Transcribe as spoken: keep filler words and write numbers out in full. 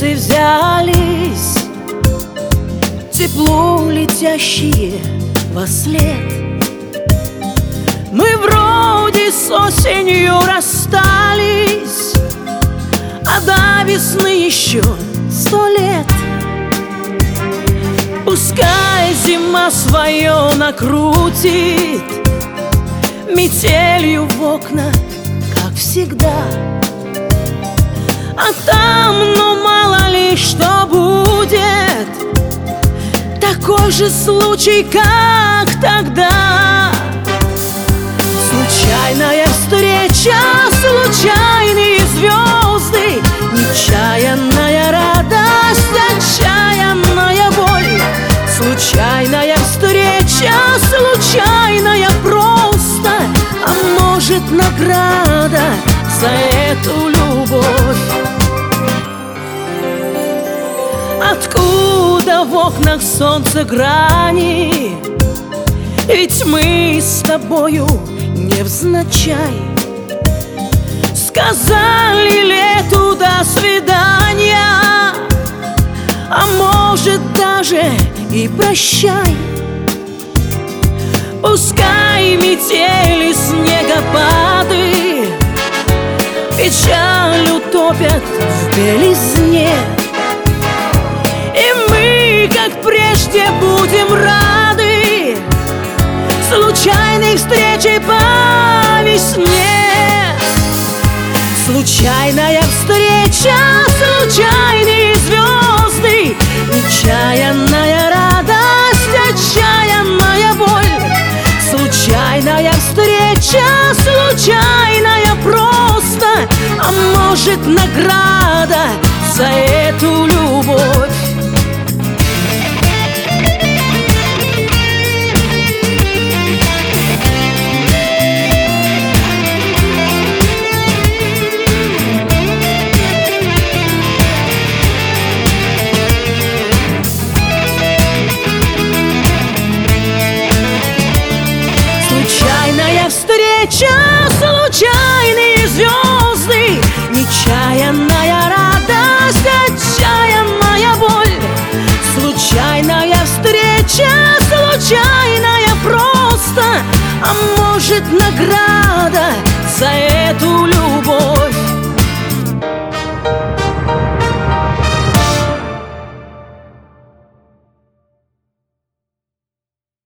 птицы взялись, тепло летящие во след. Мы вроде с осенью расстались, а до весны еще сто лет. Пускай зима свое накрутит метелью в окна, как всегда. А там, ну мало ли что будет, такой же случай, как тогда. Случайная встреча, случайные звезды, нечаянная радость, отчаянная боль. Случайная встреча, случайная просто, а может награда за эту любовь. Откуда в окнах солнца грани? Ведь мы с тобою невзначай сказали лету до свидания, а может даже и прощай. Пускай метели, снегопады печаль утопят в белизне, и мы, как прежде, будем рады случайной встрече по весне. Случайная встреча, случайные звезды, нечаянная радость, отчаянная боль. Случайная встреча, случайная просто, а может награда за эту любовь. Случайная встреча, случайные звезды, нечаянная радость, отчаянная боль. Случайная встреча, случайная просто, а может награда